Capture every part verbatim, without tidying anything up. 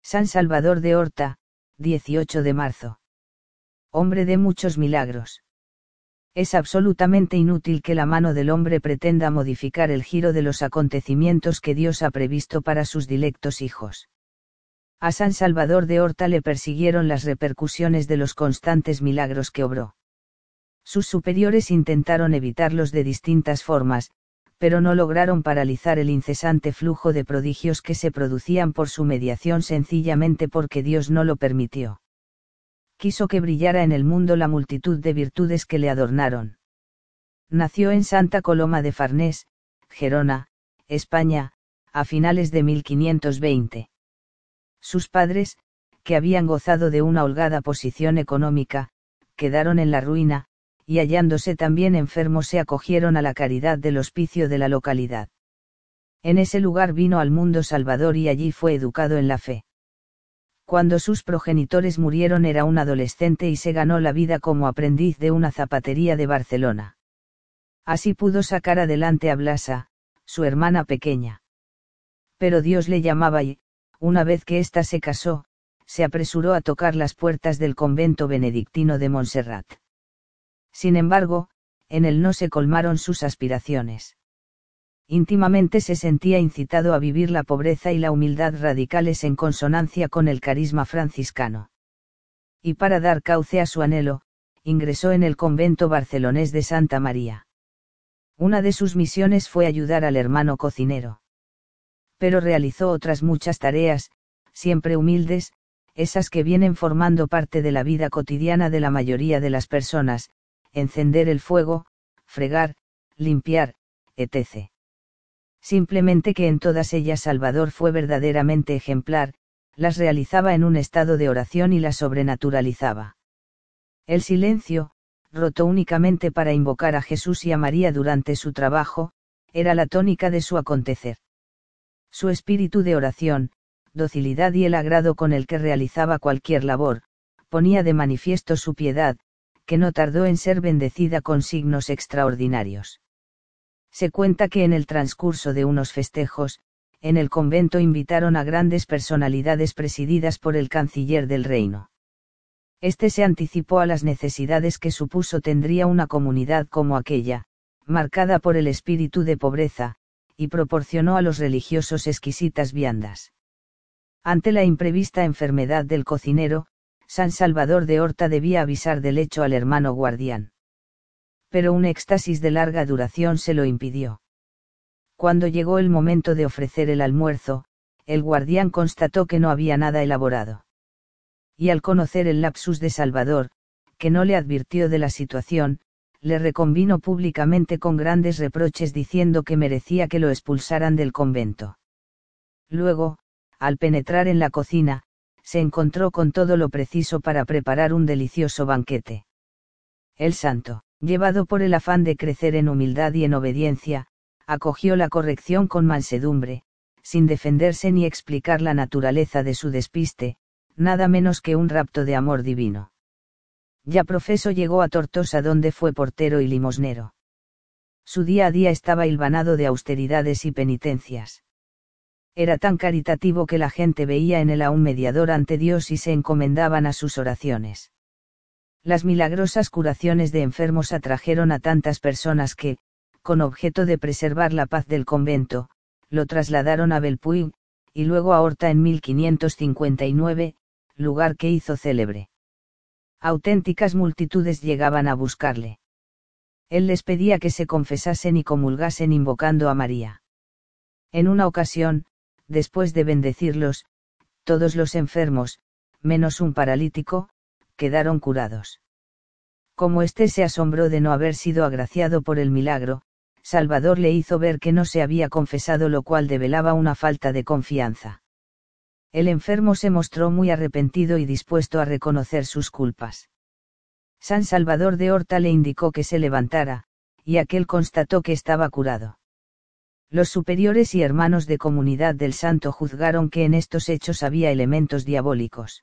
San Salvador de Horta, dieciocho de marzo. Hombre de muchos milagros. Es absolutamente inútil que la mano del hombre pretenda modificar el giro de los acontecimientos que Dios ha previsto para sus dilectos hijos. A San Salvador de Horta le persiguieron las repercusiones de los constantes milagros que obró. Sus superiores intentaron evitarlos de distintas formas, pero no lograron paralizar el incesante flujo de prodigios que se producían por su mediación sencillamente porque Dios no lo permitió. Quiso que brillara en el mundo la multitud de virtudes que le adornaron. Nació en Santa Coloma de Farnés, Gerona, España, a finales de mil quinientos veinte. Sus padres, que habían gozado de una holgada posición económica, quedaron en la ruina, y hallándose también enfermos se acogieron a la caridad del hospicio de la localidad. En ese lugar vino al mundo Salvador y allí fue educado en la fe. Cuando sus progenitores murieron era un adolescente y se ganó la vida como aprendiz de una zapatería de Barcelona. Así pudo sacar adelante a Blasa, su hermana pequeña. Pero Dios le llamaba y, una vez que ésta se casó, se apresuró a tocar las puertas del convento benedictino de Montserrat. Sin embargo, en él no se colmaron sus aspiraciones. Íntimamente se sentía incitado a vivir la pobreza y la humildad radicales en consonancia con el carisma franciscano. Y para dar cauce a su anhelo, ingresó en el convento barcelonés de Santa María. Una de sus misiones fue ayudar al hermano cocinero. Pero realizó otras muchas tareas, siempre humildes, esas que vienen formando parte de la vida cotidiana de la mayoría de las personas: encender el fuego, fregar, limpiar, etcétera. Simplemente que en todas ellas Salvador fue verdaderamente ejemplar, las realizaba en un estado de oración y las sobrenaturalizaba. El silencio, roto únicamente para invocar a Jesús y a María durante su trabajo, era la tónica de su acontecer. Su espíritu de oración, docilidad y el agrado con el que realizaba cualquier labor, ponía de manifiesto su piedad, que no tardó en ser bendecida con signos extraordinarios. Se cuenta que en el transcurso de unos festejos, en el convento invitaron a grandes personalidades presididas por el canciller del reino. Este se anticipó a las necesidades que supuso tendría una comunidad como aquella, marcada por el espíritu de pobreza, y proporcionó a los religiosos exquisitas viandas. Ante la imprevista enfermedad del cocinero, San Salvador de Horta debía avisar del hecho al hermano guardián. Pero un éxtasis de larga duración se lo impidió. Cuando llegó el momento de ofrecer el almuerzo, el guardián constató que no había nada elaborado. Y al conocer el lapsus de Salvador, que no le advirtió de la situación, le reconvino públicamente con grandes reproches diciendo que merecía que lo expulsaran del convento. Luego, al penetrar en la cocina, se encontró con todo lo preciso para preparar un delicioso banquete. El santo, llevado por el afán de crecer en humildad y en obediencia, acogió la corrección con mansedumbre, sin defenderse ni explicar la naturaleza de su despiste, nada menos que un rapto de amor divino. Ya profeso llegó a Tortosa donde fue portero y limosnero. Su día a día estaba hilvanado de austeridades y penitencias. Era tan caritativo que la gente veía en él a un mediador ante Dios y se encomendaban a sus oraciones. Las milagrosas curaciones de enfermos atrajeron a tantas personas que, con objeto de preservar la paz del convento, lo trasladaron a Belpuig, y luego a Horta en mil quinientos cincuenta y nueve, lugar que hizo célebre. Auténticas multitudes llegaban a buscarle. Él les pedía que se confesasen y comulgasen invocando a María. En una ocasión, después de bendecirlos, todos los enfermos, menos un paralítico, quedaron curados. Como éste se asombró de no haber sido agraciado por el milagro, Salvador le hizo ver que no se había confesado, lo cual develaba una falta de confianza. El enfermo se mostró muy arrepentido y dispuesto a reconocer sus culpas. San Salvador de Horta le indicó que se levantara, y aquel constató que estaba curado. Los superiores y hermanos de comunidad del santo juzgaron que en estos hechos había elementos diabólicos.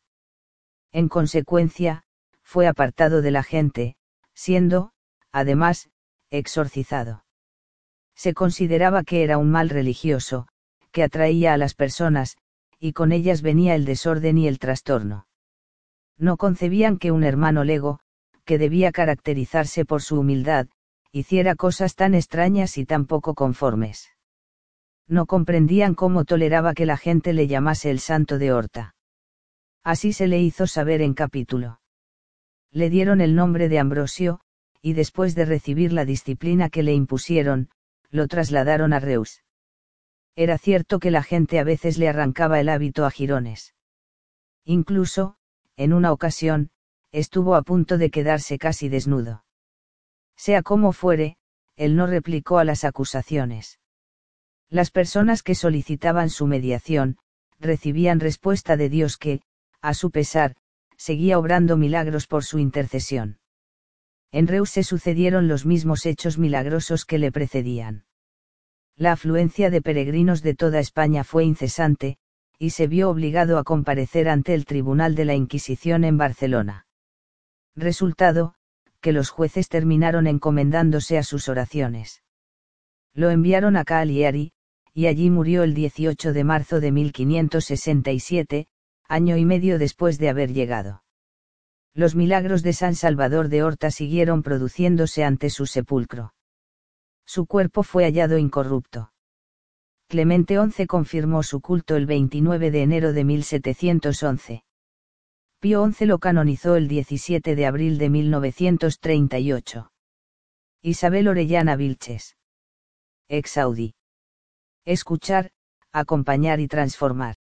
En consecuencia, fue apartado de la gente, siendo, además, exorcizado. Se consideraba que era un mal religioso, que atraía a las personas, y con ellas venía el desorden y el trastorno. No concebían que un hermano lego, que debía caracterizarse por su humildad, hiciera cosas tan extrañas y tan poco conformes. No comprendían cómo toleraba que la gente le llamase el santo de Horta. Así se le hizo saber en capítulo. Le dieron el nombre de Ambrosio, y después de recibir la disciplina que le impusieron, lo trasladaron a Reus. Era cierto que la gente a veces le arrancaba el hábito a jirones. Incluso, en una ocasión, estuvo a punto de quedarse casi desnudo. Sea como fuere, él no replicó a las acusaciones. Las personas que solicitaban su mediación, recibían respuesta de Dios que, a su pesar, seguía obrando milagros por su intercesión. En Reus se sucedieron los mismos hechos milagrosos que le precedían. La afluencia de peregrinos de toda España fue incesante, y se vio obligado a comparecer ante el Tribunal de la Inquisición en Barcelona. Resultado, que los jueces terminaron encomendándose a sus oraciones. Lo enviaron a Cagliari, y allí murió el dieciocho de marzo de mil quinientos sesenta y siete, año y medio después de haber llegado. Los milagros de San Salvador de Horta siguieron produciéndose ante su sepulcro. Su cuerpo fue hallado incorrupto. Clemente once confirmó su culto el veintinueve de enero de mil setecientos once. Pío once lo canonizó el diecisiete de abril de mil novecientos treinta y ocho. Isabel Orellana Vilches. Ex Audi. Escuchar, acompañar y transformar.